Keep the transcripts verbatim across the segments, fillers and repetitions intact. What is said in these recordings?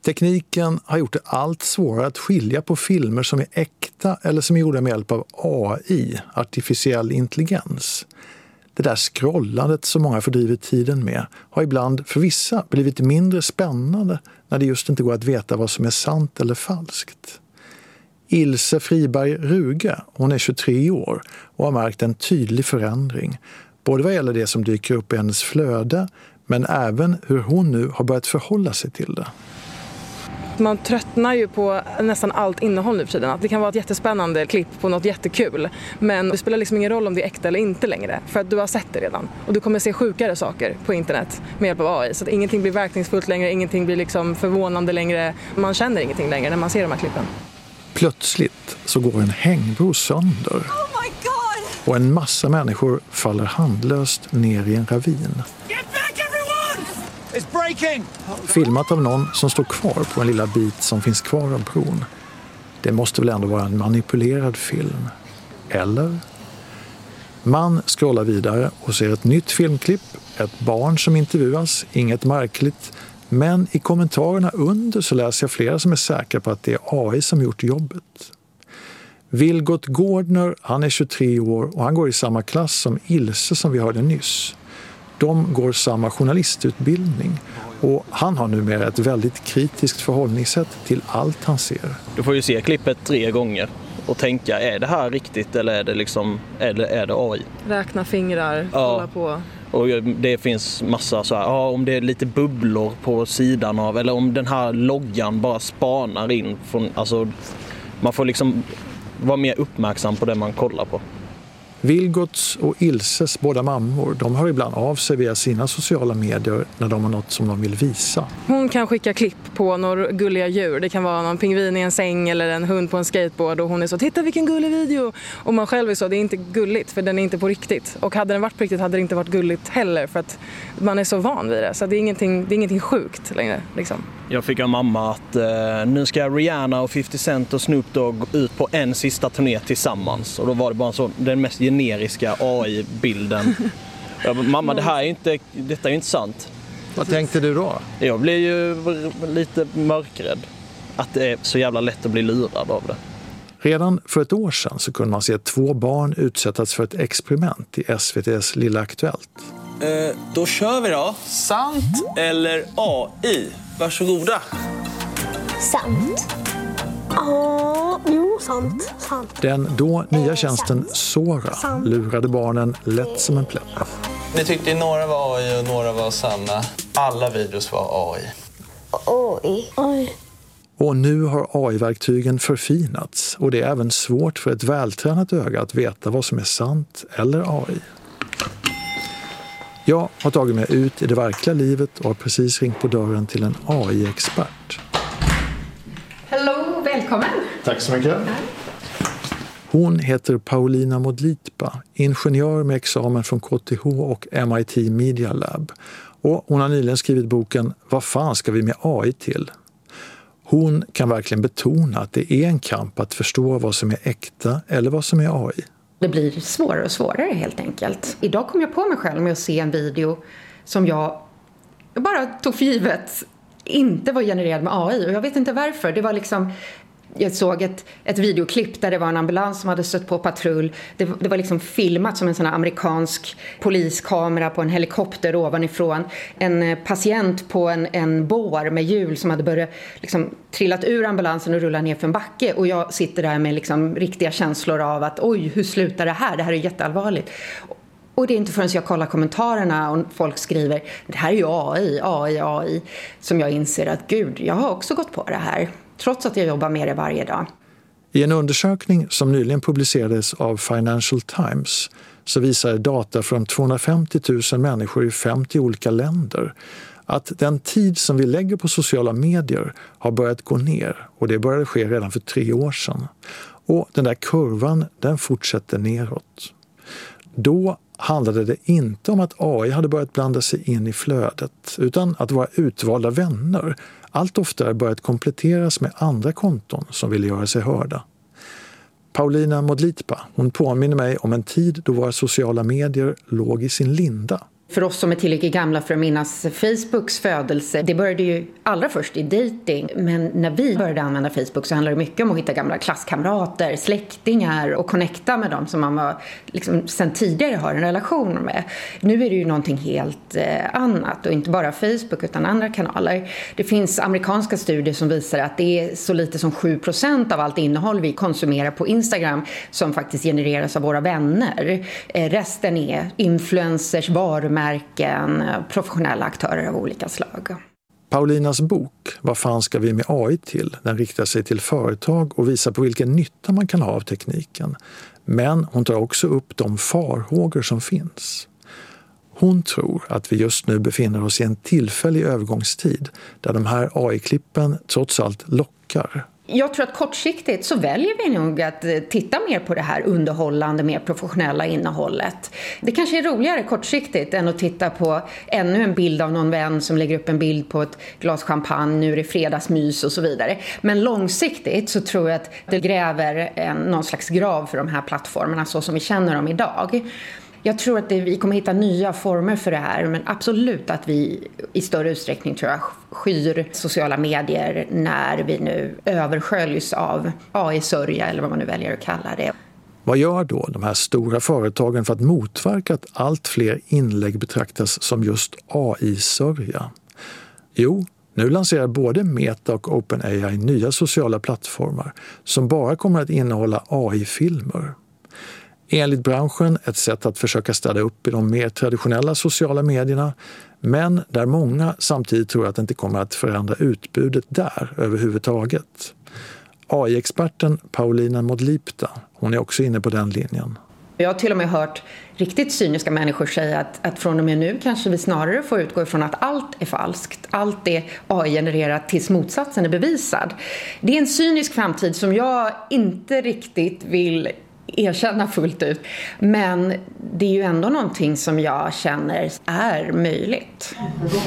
Tekniken har gjort det allt svårare att skilja på filmer som är äkta eller som är gjorda med hjälp av A I, artificiell intelligens. Det där scrollandet som många fördriver tiden med har ibland för vissa blivit mindre spännande när det just inte går att veta vad som är sant eller falskt. Ilse Friberg Ruge, hon är tjugotre år och har märkt en tydlig förändring. Både vad gäller det som dyker upp i hennes flöde men även hur hon nu har börjat förhålla sig till det. Man tröttnar ju på nästan allt innehåll nu för tiden. Att det kan vara ett jättespännande klipp på något jättekul. Men det spelar liksom ingen roll om det är äkta eller inte längre. För att du har sett det redan. Och du kommer se sjukare saker på internet med hjälp av A I. Så att ingenting blir verkningsfullt längre, ingenting blir liksom förvånande längre. Man känner ingenting längre när man ser de här klippen. Plötsligt så går en hängbro sönder. Oh my God! Och en massa människor faller handlöst ner i en ravin. It's breaking! Filmat av någon som står kvar på en lilla bit som finns kvar av bron. Det måste väl ändå vara en manipulerad film. Eller? Man scrollar vidare och ser ett nytt filmklipp. Ett barn som intervjuas, inget märkligt. Men i kommentarerna under så läser jag flera som är säkra på att det är A I som gjort jobbet. Vilgot Gårdner, han är tjugotre år och han går i samma klass som Ilse som vi hörde nyss. De går samma journalistutbildning och han har numera ett väldigt kritiskt förhållningssätt till allt han ser. Du får ju se klippet tre gånger och tänka, är det här riktigt eller är det, liksom, eller är det A I? Räkna fingrar, ja. Hålla på. Och det finns massa så här, ja, om det är lite bubblor på sidan av eller om den här loggan bara spanar in från, alltså man får liksom vara mer uppmärksam på det man kollar på. Vilgots och Ilses båda mammor, de hör ibland av sig via sina sociala medier när de har något som de vill visa. Hon kan skicka klipp på några gulliga djur. Det kan vara någon pingvin i en säng eller en hund på en skateboard och hon är så, titta vilken gullig video. Och man själv är så, det är inte gulligt för den är inte på riktigt. Och hade den varit på riktigt hade det inte varit gulligt heller för att man är så van vid det. Så det är ingenting, det är ingenting sjukt längre liksom. Jag fick av mamma att eh, nu ska Rihanna och fifty Cent och Snoop Dogg ut på en sista turné tillsammans. Och då var det bara så, den mest generiska A I-bilden. Jag bara, mamma, det här är inte, detta är ju inte sant. Vad tänkte du då? Jag blev ju lite mörkrädd. Att det är så jävla lätt att bli lurad av det. Redan för ett år sedan så kunde man se två barn utsättas för ett experiment i S V T:s Lilla Aktuellt. Eh, då kör vi då. Sant eller A I? Varsågoda. Sant. Ja, jo, sant. sant. Den då nya tjänsten Sora lurade barnen lätt som en plätt. Ni tyckte några var A I och några var sanna. Alla videos var A I. Oj. Oj. Och nu har A I-verktygen förfinats och det är även svårt för ett vältränat öga att veta vad som är sant eller A I. Jag har tagit mig ut i det verkliga livet och har precis ringt på dörren till en A I-expert. Hallå, välkommen! Tack så mycket. Hon heter Paulina Modlitba, ingenjör med examen från K T H och M I T Media Lab. Och hon har nyligen skrivit boken Vad fan ska vi med A I till? Hon kan verkligen betona att det är en kamp att förstå vad som är äkta eller vad som är A I. Det blir svårare och svårare helt enkelt. Idag kom jag på mig själv med att se en video som jag bara tog för givet inte var genererad med A I. Och jag vet inte varför. Det var liksom... Jag såg ett, ett videoklipp där det var en ambulans som hade stött på patrull. Det, det var liksom filmat som en sån här amerikansk poliskamera på en helikopter ovanifrån. En patient på en, en bår med hjul som hade börjat liksom trillat ur ambulansen och rullat ner för en backe. Och jag sitter där med liksom riktiga känslor av att oj, hur slutar det här? Det här är jätteallvarligt. Och det är inte förrän jag kollar kommentarerna och folk skriver det här är ju A I, A I, A I som jag inser att gud, jag har också gått på det här. Trots att jag jobbar med det varje dag. I en undersökning som nyligen publicerades av Financial Times så visar data från tvåhundrafemtio tusen människor i femtio olika länder att den tid som vi lägger på sociala medier har börjat gå ner och det började ske redan för tre år sedan. Och den där kurvan, den fortsätter neråt. Då handlade det inte om att A I hade börjat blanda sig in i flödet utan att våra utvalda vänner allt oftare börjat kompletteras med andra konton som ville göra sig hörda. Paulina Modlitba, hon påminner mig om en tid då våra sociala medier låg i sin linda. För oss som är tillräckligt gamla för att minnas Facebooks födelse, det började ju allra först i dating. Men när vi började använda Facebook så handlade det mycket om att hitta gamla klasskamrater, släktingar och connecta med dem som man var, liksom, sedan tidigare har en relation med. Nu är det ju någonting helt eh, annat och inte bara Facebook utan andra kanaler. Det finns amerikanska studier som visar att det är så lite som sju procent av allt innehåll vi konsumerar på Instagram som faktiskt genereras av våra vänner. Eh, resten är influencers, varumärken, märken, professionella aktörer av olika slag. Paulinas bok Vad fan ska vi med A I till? Den riktar sig till företag och visar på vilken nytta man kan ha av tekniken. Men hon tar också upp de farhågor som finns. Hon tror att vi just nu befinner oss i en tillfällig övergångstid där de här A I-klippen trots allt lockar. Jag tror att kortsiktigt så väljer vi nog att titta mer på det här underhållande, mer professionella innehållet. Det kanske är roligare kortsiktigt än att titta på ännu en bild av någon vän som lägger upp en bild på ett glas champagne, nu är det fredagsmys och så vidare. Men långsiktigt så tror jag att det gräver en, någon slags grav för de här plattformarna så som vi känner dem idag. Jag tror att det, vi kommer hitta nya former för det här, men absolut att vi i större utsträckning tror jag skyr sociala medier när vi nu översköljs av A I-sörja eller vad man nu väljer att kalla det. Vad gör då de här stora företagen för att motverka att allt fler inlägg betraktas som just A I-sörja? Jo, nu lanserar både Meta och OpenAI nya sociala plattformar som bara kommer att innehålla A I-filmer. Enligt branschen ett sätt att försöka städa upp i de mer traditionella sociala medierna, men där många samtidigt tror att det inte kommer att förändra utbudet där överhuvudtaget. A I-experten Paulina Modlipta, hon är också inne på den linjen. Jag har till och med hört riktigt cyniska människor säga att, att från och med nu kanske vi snarare får utgå ifrån att allt är falskt. Allt är A I-genererat tills motsatsen är bevisad. Det är en cynisk framtid som jag inte riktigt vill erkänna fullt ut. Men det är ju ändå någonting som jag känner är möjligt.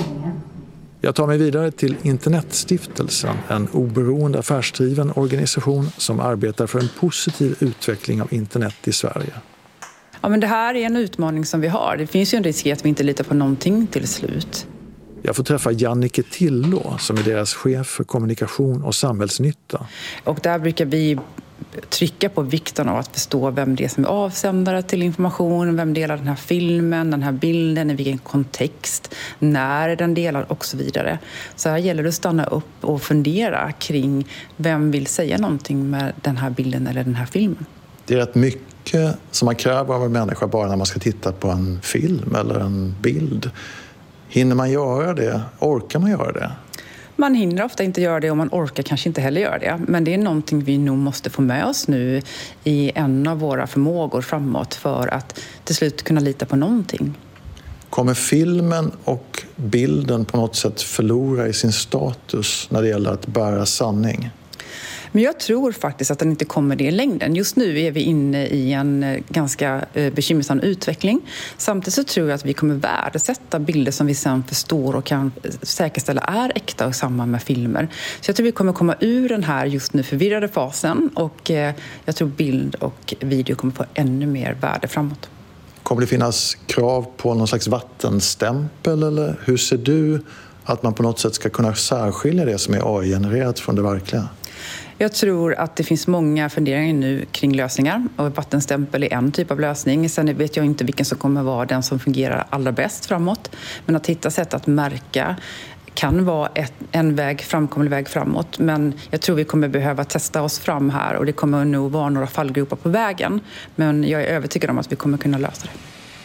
Jag tar mig vidare till Internetstiftelsen, en oberoende affärsdriven organisation som arbetar för en positiv utveckling av internet i Sverige. Ja, men det här är en utmaning som vi har. Det finns ju en risk att vi inte litar på någonting till slut. Jag får träffa Jannike Tillå som är deras chef för kommunikation och samhällsnytta. Och där brukar vi trycka på vikten av att förstå vem det är som är avsändare till information, vem delar den här filmen, den här bilden, i vilken kontext, när den delar och så vidare. Så här gäller det att stanna upp och fundera kring vem vill säga någonting med den här bilden eller den här filmen. Det är rätt mycket som man kräver av en människa bara när man ska titta på en film eller en bild. Hinner man göra det? Orkar man göra det? Man hinner ofta inte göra det och man orkar kanske inte heller göra det. Men det är någonting vi nog måste få med oss nu i en av våra förmågor framåt för att till slut kunna lita på någonting. Kommer filmen och bilden på något sätt förlora i sin status när det gäller att bära sanning? Men jag tror faktiskt att den inte kommer det i längden. Just nu är vi inne i en ganska bekymmersam utveckling. Samtidigt så tror jag att vi kommer värdesätta bilder som vi sen förstår och kan säkerställa är äkta och samma med filmer. Så jag tror vi kommer komma ur den här just nu förvirrade fasen och jag tror bild och video kommer få ännu mer värde framåt. Kommer det finnas krav på någon slags vattenstämpel eller hur ser du att man på något sätt ska kunna särskilja det som är A I-genererat från det verkliga? Jag tror att det finns många funderingar nu kring lösningar och vattenstämpel är en typ av lösning. Sen vet jag inte vilken som kommer vara den som fungerar allra bäst framåt. Men att hitta sätt att märka kan vara ett, en väg, framkomlig väg framåt. Men jag tror vi kommer behöva testa oss fram här och det kommer nog vara några fallgropar på vägen. Men jag är övertygad om att vi kommer kunna lösa det.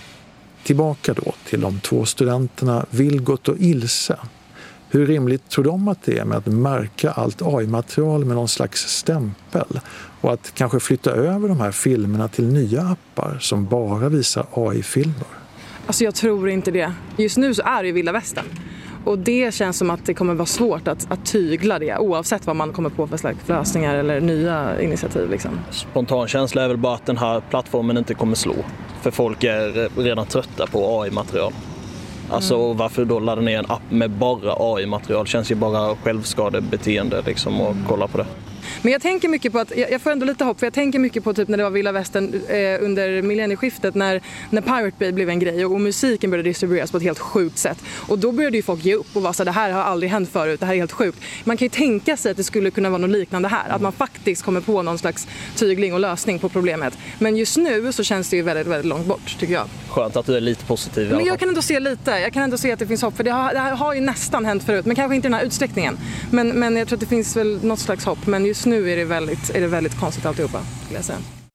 Tillbaka då till de två studenterna Vilgot och Ilse. Hur rimligt tror de att det är med att märka allt A I-material med någon slags stämpel och att kanske flytta över de här filmerna till nya appar som bara visar A I-filmer? Alltså jag tror inte det. Just nu så är det ju vilda västern. Och det känns som att det kommer vara svårt att, att tygla det oavsett vad man kommer på för slags lösningar eller nya initiativ. Liksom. Spontan känsla är väl bara att den här plattformen inte kommer slå. För folk är redan trötta på A I-material. Alltså mm. varför då ladda ner en app med bara A I-material känns ju bara självskadebeteende liksom och kolla på det. Men jag tänker mycket på att, jag, jag får ändå lite hopp, för jag tänker mycket på typ när det var Vilda Västern eh, under millennieskiftet när, när Pirate Bay blev en grej och, och musiken började distribueras på ett helt sjukt sätt. Och då började ju folk ge upp och vara så, det här har aldrig hänt förut, det här är helt sjukt. Man kan ju tänka sig att det skulle kunna vara något liknande här, att man faktiskt kommer på någon slags tygling och lösning på problemet. Men just nu så känns det ju väldigt, väldigt långt bort, tycker jag. Skönt att du är lite positiv. Men jag kan ändå se lite, jag kan ändå se att det finns hopp, för det har, det har ju nästan hänt förut, men kanske inte i den här utsträckningen. Men, men jag tror att det finns väl något slags hopp, men just nu är det väldigt, är det väldigt konstigt alltihopa, skulle jag säga.